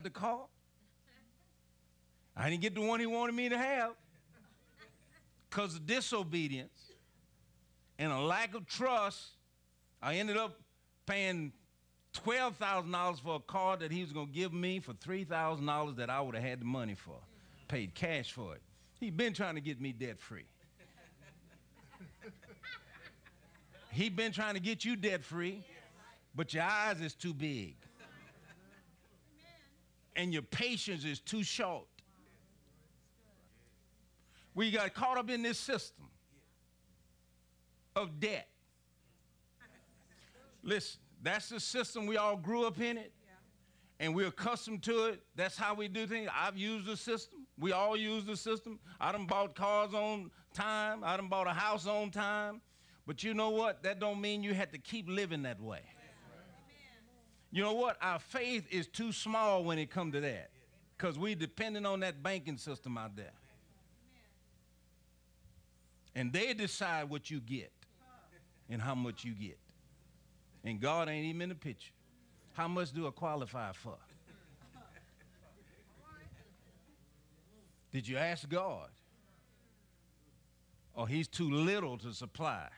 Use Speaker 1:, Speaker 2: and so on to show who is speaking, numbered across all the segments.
Speaker 1: the car. I didn't get the one he wanted me to have because of disobedience and a lack of trust. I ended up paying $12,000 for a car that he was going to give me for $3,000 that I would have had the money for. Paid cash for it. He'd been trying to get me debt-free. He'd been trying to get you debt-free, but your eyes is too big. And your patience is too short. We got caught up in this system of debt. Listen, that's the system. We all grew up in it, and we're accustomed to it. That's how we do things. I've used the system. We all use the system. I done bought cars on time. I done bought a house on time. But you know what? That don't mean you have to keep living that way. You know what? Our faith is too small when it comes to that, because we depending on that banking system out there. And they decide what you get and how much you get. And God ain't even in the picture. How much do I qualify for? Did you ask God? Or he's too little to supply?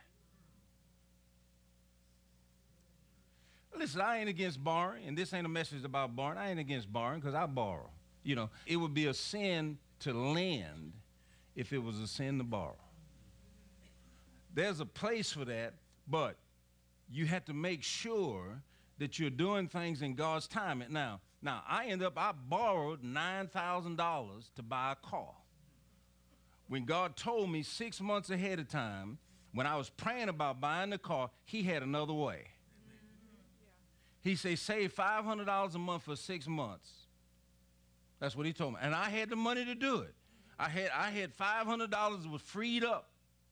Speaker 1: Listen, I ain't against borrowing, and this ain't a message about borrowing. I ain't against borrowing because I borrow. You know, it would be a sin to lend if it was a sin to borrow. There's a place for that, but you have to make sure that you're doing things in God's time. Now I borrowed $9,000 to buy a car. When God told me 6 months ahead of time, when I was praying about buying the car, he had another way. He said, save $500 a month for 6 months. That's what he told me. And I had the money to do it. I had $500 that was freed up.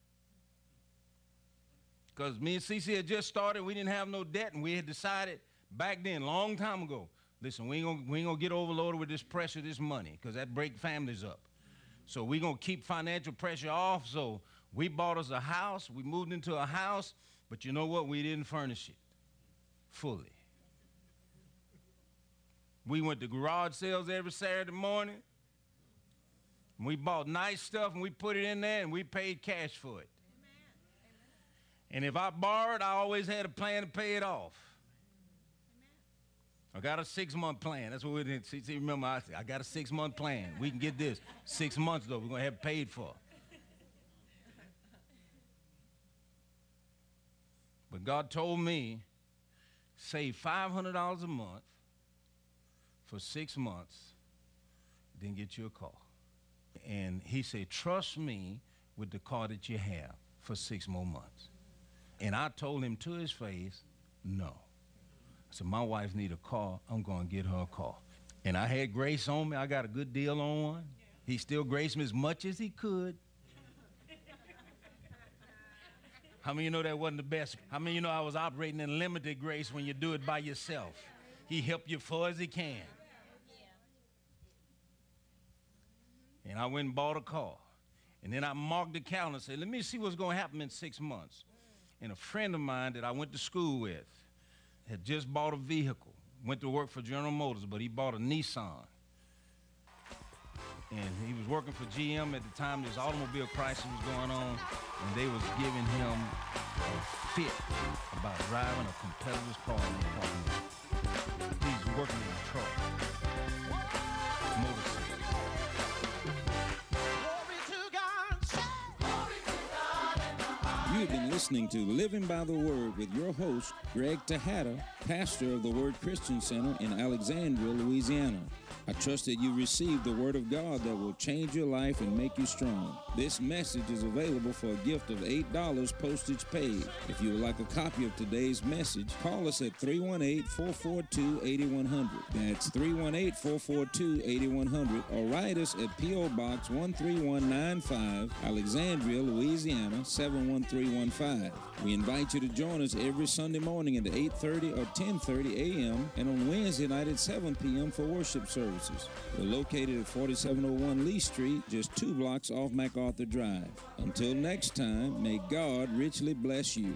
Speaker 1: Because me and Cece had just started, we didn't have no debt, and we had decided back then, long time ago, listen, we ain't gonna get overloaded with this pressure, this money, because that break families up. So we gonna keep financial pressure off. So we bought us a house, we moved into a house, but you know what? We didn't furnish it fully. We went to garage sales every Saturday morning. And we bought nice stuff and we put it in there and we paid cash for it. And if I borrowed, I always had a plan to pay it off. I got a 6-month plan. That's what we did. See, remember, I got a 6-month plan. We can get this. 6 months, though, we're going to have it paid for. But God told me, save $500 a month for 6 months, then get you a car. And he said, trust me with the car that you have for 6 more months. And I told him to his face, no. I said, my wife need a car. I'm going to get her a car. And I had grace on me. I got a good deal on one. He still graced me as much as he could. How many of you know that wasn't the best? How many of you know I was operating in limited grace when you do it by yourself? He helped you far as he can. And I went and bought a car. And then I marked the calendar and said, let me see what's going to happen in 6 months. And a friend of mine that I went to school with had just bought a vehicle, went to work for General Motors, but he bought a Nissan. And he was working for GM at the time this automobile crisis was going on, and they was giving him a fit about driving a competitor's car in the parking lot. He's working in a truck.
Speaker 2: You've been listening to Living by the Word with your host, Greg Tejada, pastor of the Word Christian Center in Alexandria, Louisiana. I trust that you received the Word of God that will change your life and make you strong. This message is available for a gift of $8 postage paid. If you would like a copy of today's message, call us at 318-442-8100. That's 318-442-8100, or write us at P.O. Box 13195, Alexandria, Louisiana 71315. We invite you to join us every Sunday morning at 8:30 or 10:30 a.m. and on Wednesday night at 7 p.m. for worship services. We're located at 4701 Lee Street, just 2 blocks off MacArthur Drive. Until next time, may God richly bless you.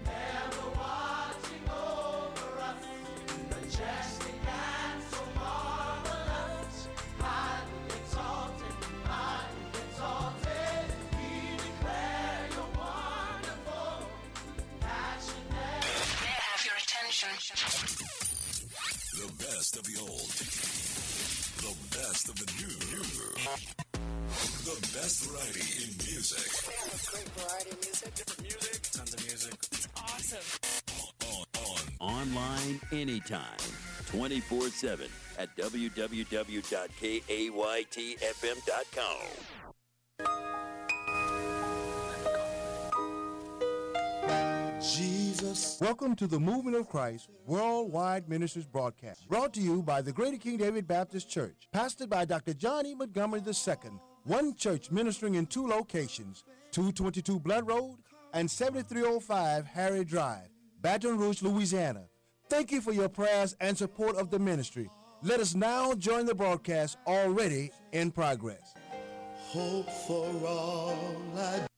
Speaker 3: best of the new. The best variety in music.
Speaker 4: We have a great variety of music.
Speaker 5: Different music. Tons of music.
Speaker 4: It's awesome.
Speaker 6: Online anytime. 24/7 at www.kaytfm.com.
Speaker 7: Jesus. Welcome to the Movement of Christ Worldwide Ministries broadcast, brought to you by the Greater King David Baptist Church, pastored by Dr. John E. Montgomery II, one church ministering in two locations, 222 Blood Road and 7305 Harry Drive, Baton Rouge, Louisiana. Thank you for your prayers and support of the ministry. Let us now join the broadcast already in progress.
Speaker 8: Hope for all I...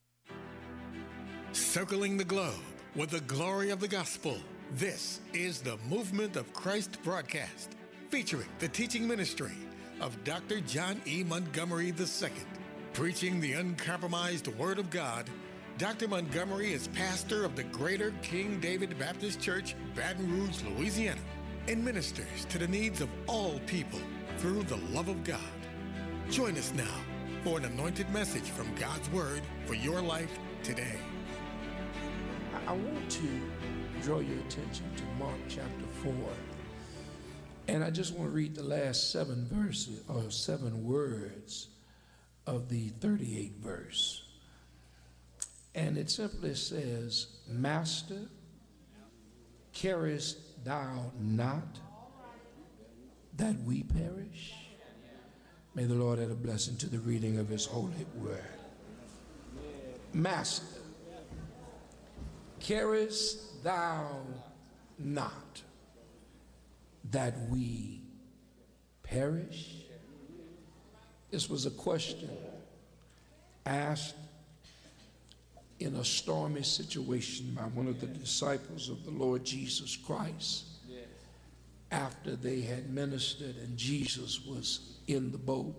Speaker 9: Circling the globe with the glory of the gospel. This is the Movement of Christ broadcast, featuring the teaching ministry of Dr. John E. Montgomery II. Preaching the uncompromised Word of God, Dr. Montgomery is pastor of the Greater King David Baptist Church, Baton Rouge, Louisiana, and ministers to the needs of all people through the love of God. Join us now for an anointed message from God's Word for your life today.
Speaker 8: I want to draw your attention to Mark chapter 4. And I just want to read the last 7 verses or 7 words of the 38th verse. And it simply says, Master, carest thou not that we perish? May the Lord add a blessing to the reading of his holy word. Master, carest thou not that we perish? This was a question asked in a stormy situation by one of the disciples of the Lord Jesus Christ after they had ministered and Jesus was in the boat.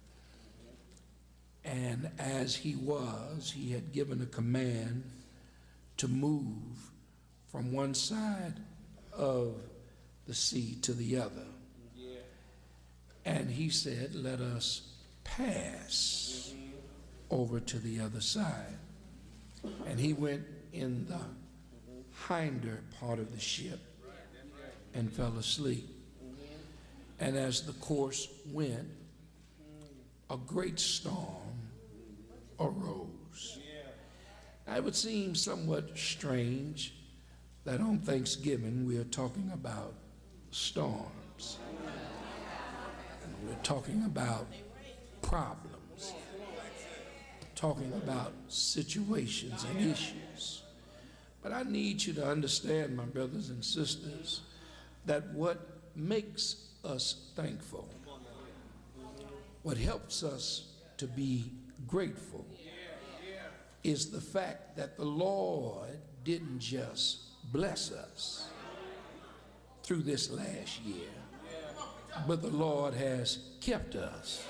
Speaker 8: And as he had given a command to move from one side of the sea to the other. And he said, let us pass over to the other side. And he went in the hinder part of the ship and fell asleep. And as the course went, a great storm arose. Now, it would seem somewhat strange that on Thanksgiving we are talking about storms. And we're talking about problems, talking about situations and issues. But I need you to understand, my brothers and sisters, that what makes us thankful, what helps us to be grateful, is the fact that the Lord didn't just bless us through this last year, but the Lord has kept us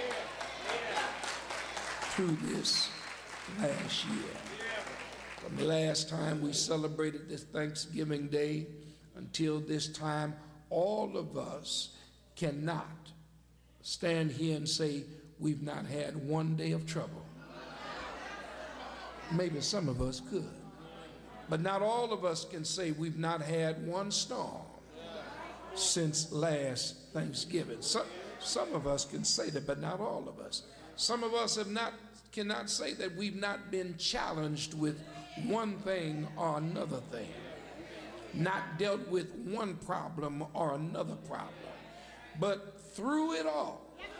Speaker 8: through this last year. From the last time we celebrated this Thanksgiving Day until this time, all of us cannot stand here and say we've not had one day of trouble. Maybe some of us could, but not all of us can say we've not had one storm since last Thanksgiving. Some of us can say that, but not all of us. Some of us cannot say that we've not been challenged with one thing or another thing, not dealt with one problem or another problem. But through it all,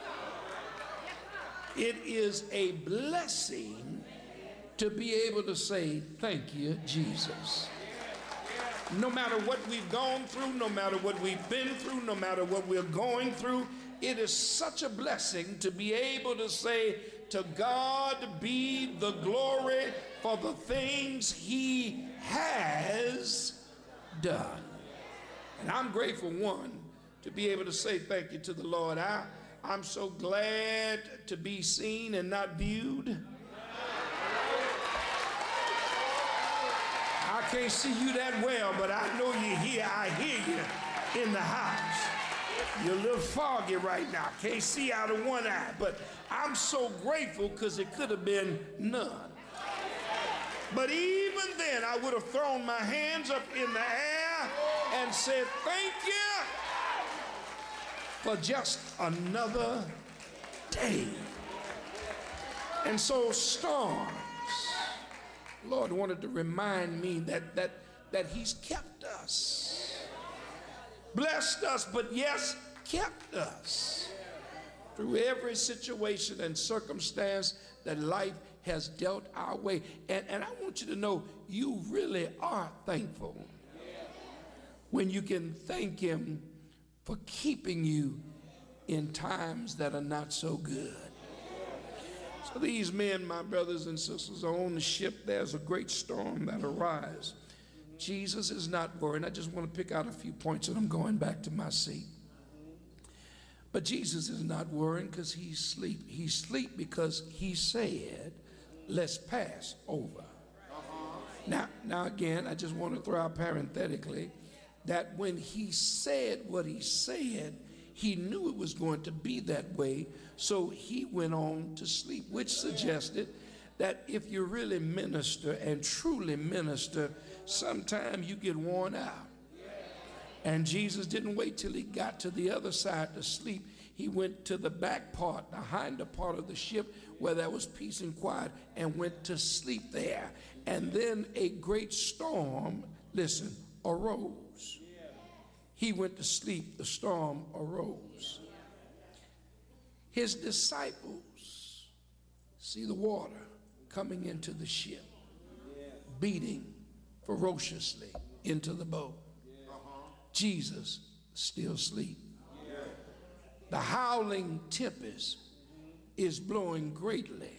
Speaker 8: it is a blessing to be able to say, thank you, Jesus. No matter what we've gone through, no matter what we've been through, no matter what we're going through, it is such a blessing to be able to say, to God be the glory for the things he has done. And I'm grateful, one, to be able to say thank you to the Lord. I'm so glad to be seen and not viewed. I can't see you that well, but I know you're here. I hear you in the house. You're a little foggy right now. Can't see out of one eye. But I'm so grateful because it could have been none. But even then, I would have thrown my hands up in the air and said, thank you for just another day. And so storms, Lord wanted to remind me that he's kept us, blessed us, but yes, kept us through every situation and circumstance that life has dealt our way. And I want you to know, you really are thankful when you can thank him for keeping you in times that are not so good. So these men, my brothers and sisters, are on the ship. There's a great storm that arises. Jesus is not worried. I just want to pick out a few points, and I'm going back to my seat. But Jesus is not worrying because he's asleep. He's asleep because he said, let's pass over. Now again, I just want to throw out parenthetically that when he said what he said, he knew it was going to be that way, so he went on to sleep, which suggested that if you really minister and truly minister, sometimes you get worn out. And Jesus didn't wait till he got to the other side to sleep. He went to the back part, the hinder part of the ship where there was peace and quiet, and went to sleep there. And then a great storm, listen, arose. He went to sleep, the storm arose. His disciples see the water coming into the ship, beating ferociously into the boat. Jesus still asleep. The howling tempest is blowing greatly.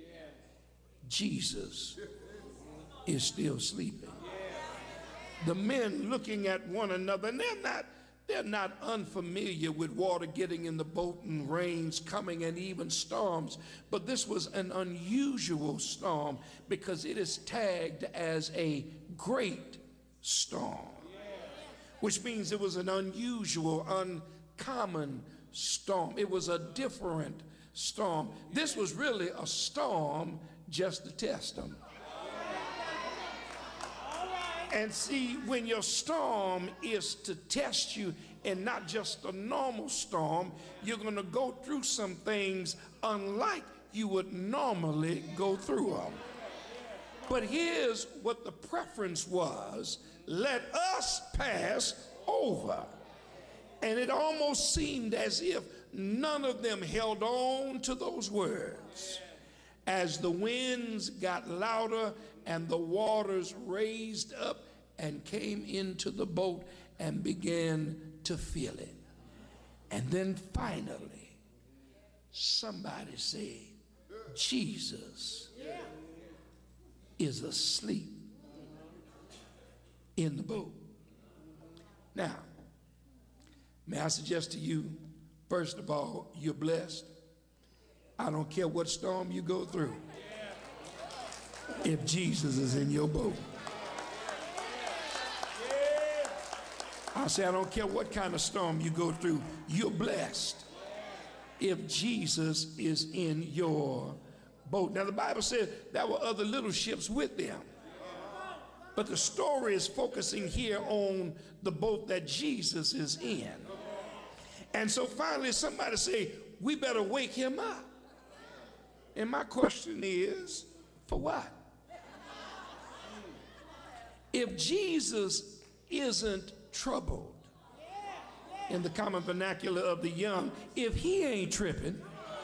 Speaker 8: Jesus is still sleeping. The men looking at one another, and they're not unfamiliar with water getting in the boat and rains coming and even storms, but this was an unusual storm because it is tagged as a great storm, which means it was an unusual, uncommon storm. It was a different storm. This was really a storm just to test them. And see, when your storm is to test you and not just a normal storm, you're going to go through some things unlike you would normally go through them. But here's what the preference was: let us pass over. And it almost seemed as if none of them held on to those words. As the winds got louder and the waters raised up and came into the boat and began to fill it. And then finally, somebody said, Jesus is asleep in the boat. Now, may I suggest to you, first of all, you're blessed. I don't care what storm you go through, if Jesus is in your boat. I say, I don't care what kind of storm you go through, you're blessed if Jesus is in your boat. Now, the Bible says there were other little ships with them, but the story is focusing here on the boat that Jesus is in. And so finally somebody say, we better wake him up. And my question is, for what? If Jesus isn't troubled, in the common vernacular of the young, if he ain't tripping,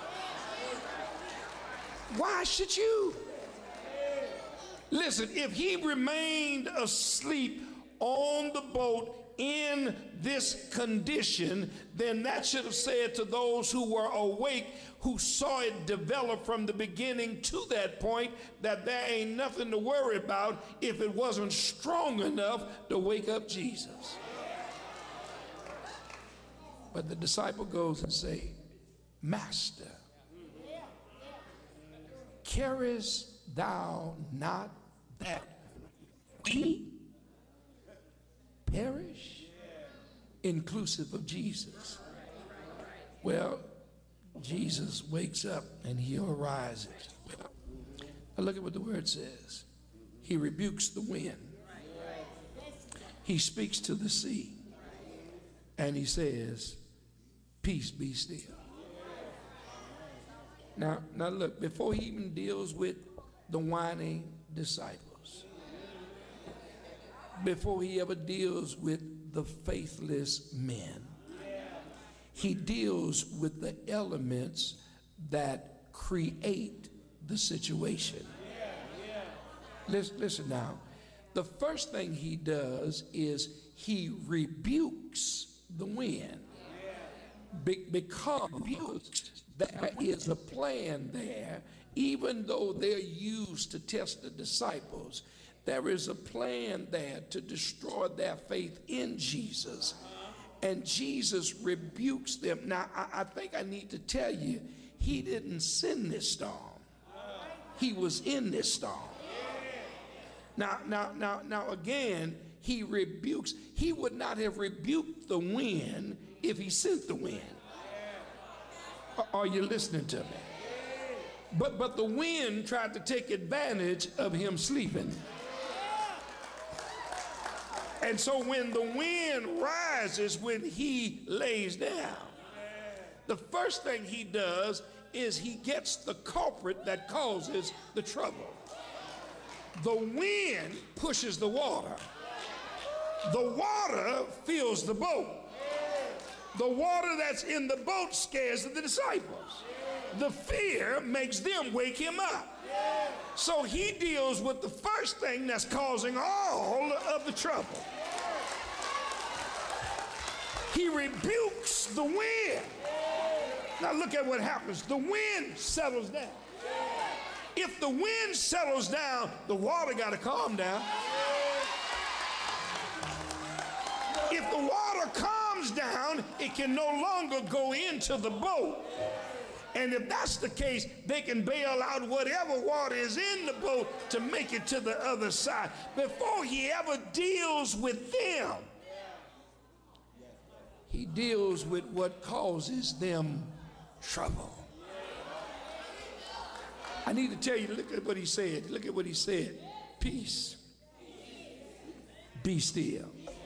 Speaker 8: why should you? Listen, if he remained asleep on the boat in this condition, then that should have said to those who were awake, who saw it develop from the beginning to that point, that there ain't nothing to worry about if it wasn't strong enough to wake up Jesus. But the disciple goes and say, Master, carest thou not that we perish? Inclusive of Jesus. Well, Jesus wakes up and he arises. Now look at what the word says. He rebukes the wind. He speaks to the sea. And he says, peace be still. Now look, before he even deals with the whining disciples, before he ever deals with the faithless men, he deals with the elements that create the situation. Listen now. The first thing he does is he rebukes the wind. Because there is a plan there, even though they're used to test the disciples, there is a plan there to destroy their faith in Jesus. And Jesus rebukes them. Now, I think I need to tell you, he didn't send this storm. He was in this storm. Now again, he rebukes. He would not have rebuked the wind if he sent the wind. Are you listening to me? But the wind tried to take advantage of him sleeping. And so when the wind rises, when he lays down, the first thing he does is he gets the culprit that causes the trouble. The wind pushes the water. The water fills the boat. The water that's in the boat scares the disciples. The fear makes them wake him up. So he deals with the first thing that's causing all of the trouble. He rebukes the wind. Now look at what happens. The wind settles down. If the wind settles down, the water got to calm down. If the water calms down, it can no longer go into the boat. And if that's the case, they can bail out whatever water is in the boat to make it to the other side. Before he ever deals with them, he deals with what causes them trouble. I need to tell you, look at what he said. Look at what he said. Peace. Be still.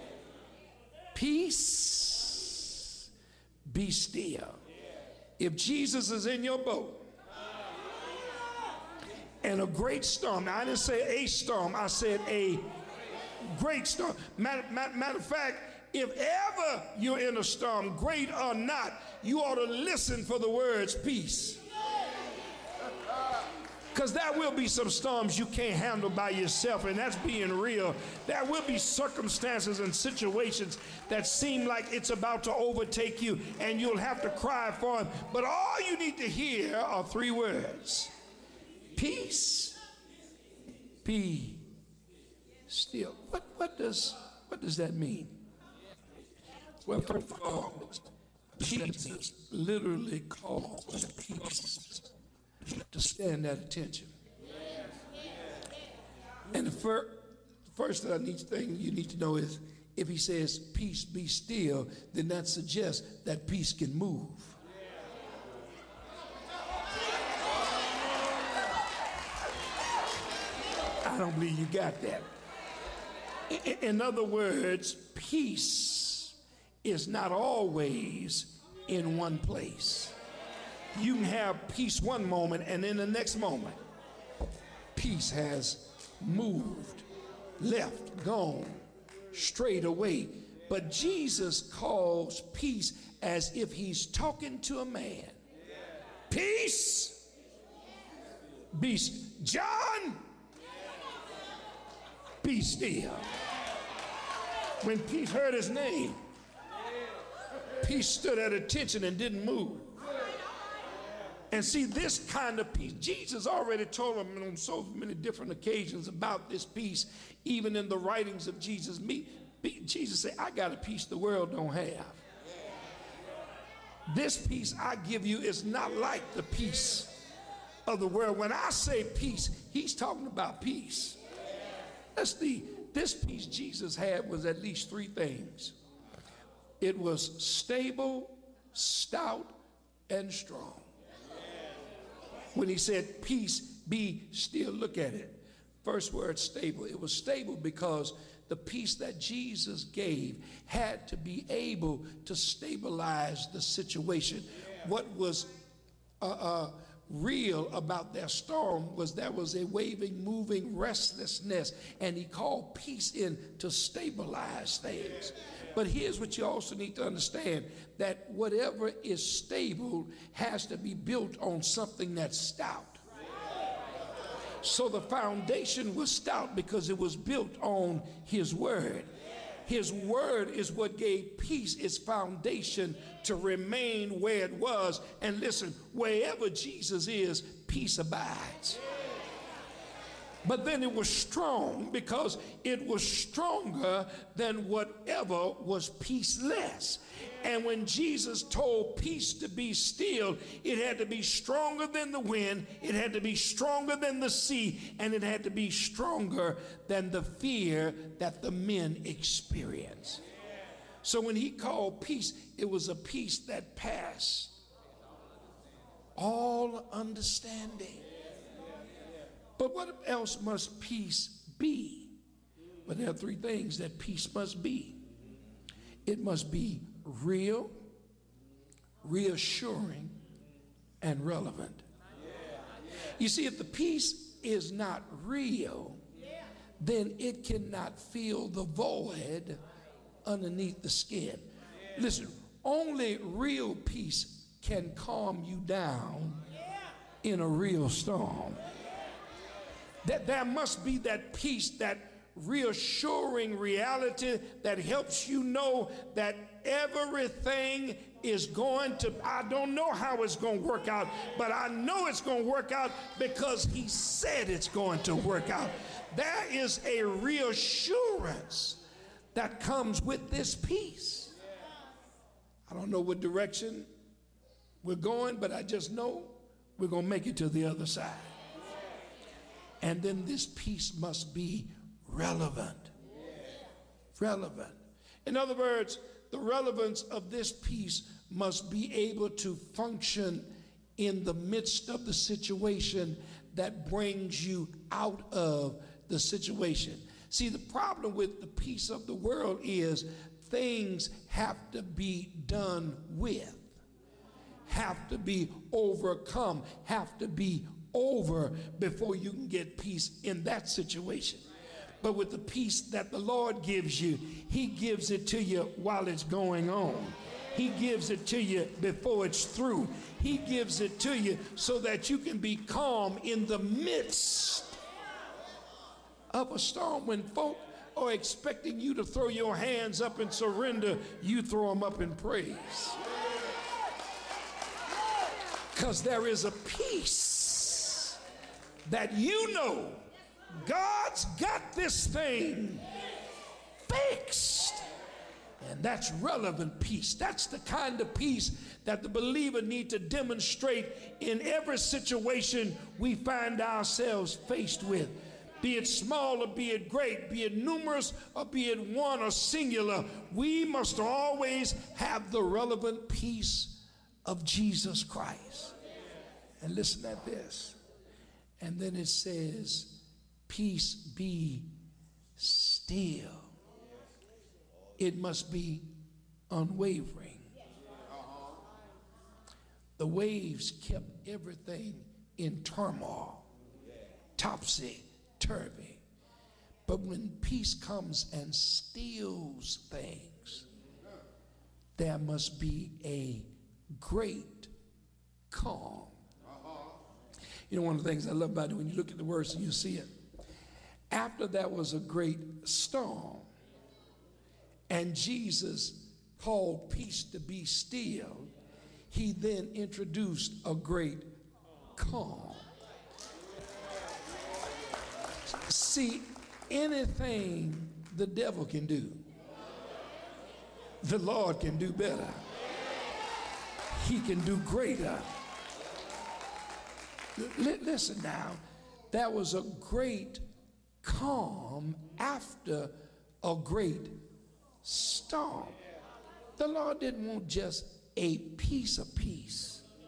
Speaker 8: Peace. Be still. If Jesus is in your boat and a great storm, now I didn't say a storm, I said a great storm. Matter of fact, if ever you're in a storm, great or not, you ought to listen for the words peace. Because there will be some storms you can't handle by yourself, and that's being real. There will be circumstances and situations that seem like it's about to overtake you, and you'll have to cry for them. But all you need to hear are three words. Peace, be still. What does that mean? Well, first of all, Jesus literally calls peace to stand at attention. And the first thing you need to know is if he says peace be still, then that suggests that peace can move. I don't believe you got that. In other words, peace is not always in one place. You can have peace one moment, and in the next moment, peace has moved, left, gone, straight away. But Jesus calls peace as if he's talking to a man. Peace, be John, be still. When peace heard his name, peace stood at attention and didn't move. And see, this kind of peace, Jesus already told them on so many different occasions about this peace, even in the writings of Jesus. Jesus said, I got a peace the world don't have. This peace I give you is not like the peace of the world. When I say peace, he's talking about peace. This peace Jesus had was at least three things. It was stable, stout, and strong. When he said, peace, be still, look at it. First word, stable. It was stable because the peace that Jesus gave had to be able to stabilize the situation. What was real about their storm was there was a waving, moving restlessness, and he called peace in to stabilize things. But here's what you also need to understand, that whatever is stable has to be built on something that's stout. So the foundation was stout because it was built on his word. His word is what gave peace its foundation to remain where it was. And listen, wherever Jesus is, peace abides. But then it was strong because it was stronger than whatever was peaceless. And when Jesus told peace to be still, it had to be stronger than the wind, it had to be stronger than the sea, and it had to be stronger than the fear that the men experienced. So when he called peace, it was a peace that passed all understanding. But what else must peace be? Well, there are three things that peace must be. It must be real, reassuring, and relevant. You see, if the peace is not real, then it cannot fill the void underneath the skin. Listen, only real peace can calm you down in a real storm. That there must be that peace, that reassuring reality that helps you know that everything is going to, I don't know how it's going to work out, but I know it's going to work out because he said it's going to work out. There is a reassurance that comes with this peace. I don't know what direction we're going, but I just know we're going to make it to the other side. And then this peace must be relevant. Relevant. In other words, the relevance of this peace must be able to function in the midst of the situation that brings you out of the situation. See, the problem with the peace of the world is things have to be done with, have to be overcome, have to be over before you can get peace in that situation. But with the peace that the Lord gives you, he gives it to you while it's going on. He gives it to you before it's through. He gives it to you so that you can be calm in the midst of a storm. When folk are expecting you to throw your hands up and surrender, you throw them up in praise. Because there is a peace that you know God's got this thing fixed. And that's relevant peace. That's the kind of peace that the believer needs to demonstrate in every situation we find ourselves faced with. Be it small or be it great, be it numerous or be it one or singular, we must always have the relevant peace of Jesus Christ. And listen at this. And then it says, peace be still. It must be unwavering. The waves kept everything in turmoil, topsy-turvy. But when peace comes and stills things, there must be a great calm. You know, one of the things I love about it, when you look at the words and you see it, after that was a great storm, and Jesus called peace to be still, he then introduced a great calm. See, anything the devil can do, the Lord can do better. He can do greater. Listen now, there was a great calm after a great storm. The Lord didn't want just a piece of peace.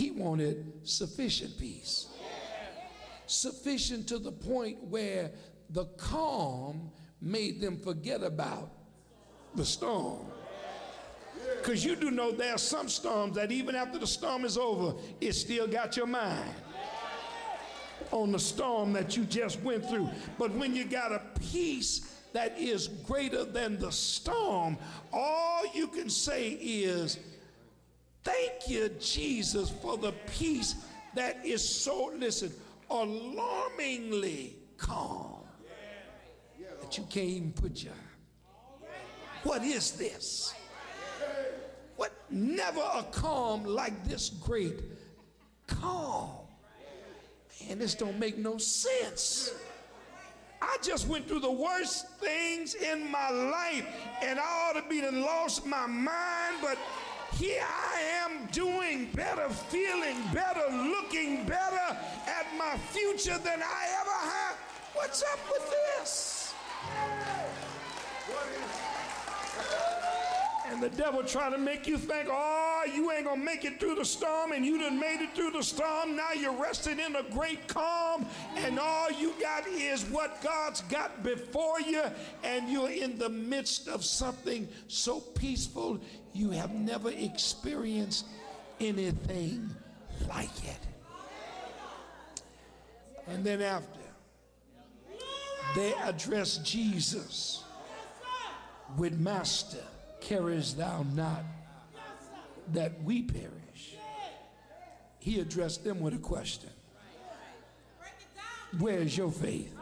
Speaker 8: he wanted sufficient peace. Sufficient to the point where the calm made them forget about the storm. Because you do know there are some storms that even after the storm is over, it still got your mind on the storm that you just went through. But when you got a peace that is greater than the storm, all you can say is, thank you, Jesus, for the peace that is so, listen, alarmingly calm that you can't even put your, what is this? What? Never a calm like this great calm. And this don't make no sense. I just went through the worst things in my life, and I ought to be done lost my mind, but here I am doing better, feeling better, looking better at my future than I ever have. What's up with this? And the devil trying to make you think, oh, you ain't gonna make it through the storm, and you done made it through the storm. Now you're resting in a great calm, and all you got is what God's got before you, and you're in the midst of something so peaceful you have never experienced anything like it. And then after they address Jesus with, Master, carest thou not that we perish? He addressed them with a question. Where's your faith?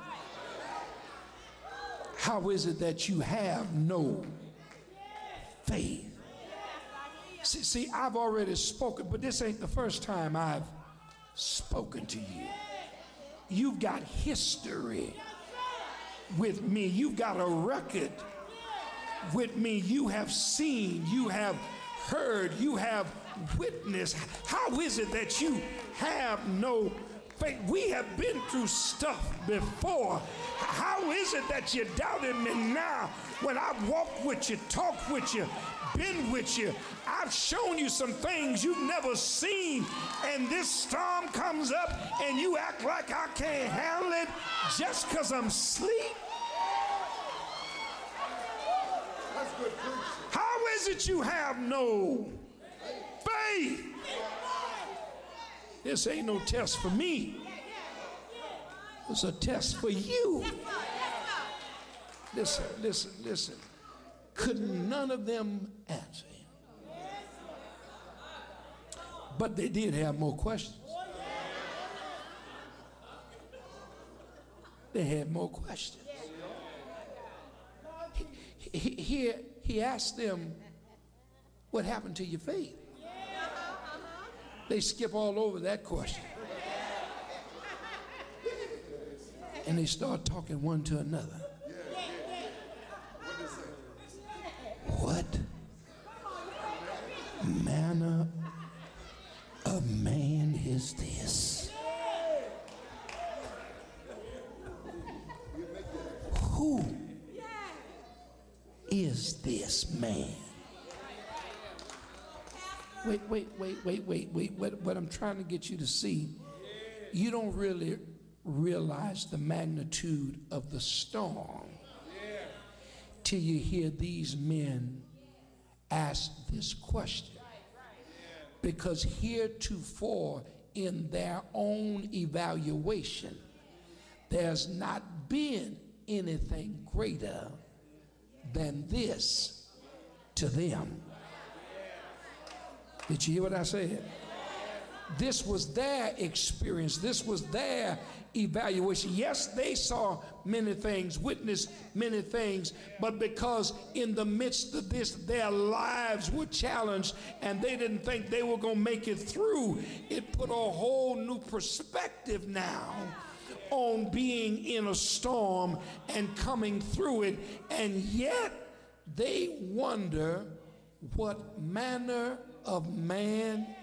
Speaker 8: How is it that you have no faith? See, I've already spoken, but this ain't the first time I've spoken to you. You've got history with me. You've got a record with me. You have seen, you have heard, you have witnessed. How is it that you have no faith? We have been through stuff before. How is it that you doubted me now when I've walked with you, talked with you, been with you? I've shown you some things you've never seen, and this storm comes up and you act like I can't handle it just because I'm asleep? How is it you have no faith? This ain't no test for me. It's a test for you. Listen. Could none of them answer him? But they did have more questions. They had more questions. Here he asked them, what happened to your faith? They skip all over that question. And they start talking one to another. What manner of man is this? Who is this man? Wait. What I'm trying to get you to see, you don't really realize the magnitude of the storm till you hear these men ask this question. Because heretofore in their own evaluation, there's not been anything greater than this to them. Did you hear what I said? This was their experience. This was their evaluation. Yes, they saw many things, witnessed many things, but because in the midst of this, their lives were challenged and they didn't think they were going to make it through, it put a whole new perspective now on being in a storm and coming through it. And yet they wonder what manner of man